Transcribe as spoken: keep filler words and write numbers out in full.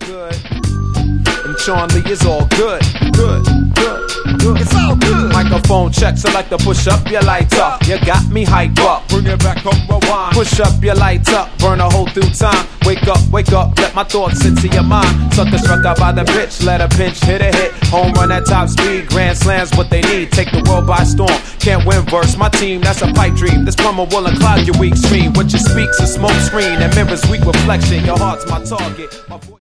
good. And Sean Lee is all good. Good, good, good. It's all good. Microphone check, so like to push up your lights up. You got me hype up. Bring it back up, rewind. Push up your lights up, burn a hole through time. Wake up, wake up, let my thoughts into your mind. Sucker struck out by the pitch, let a pinch hit a hit. Home run at top speed, grand slams what they need. Take the world by storm, can't win verse. My team, that's a pipe dream. This promo will unclog your weak stream. What you speak's a smoke screen and mirrors weak reflection. Your heart's my target. My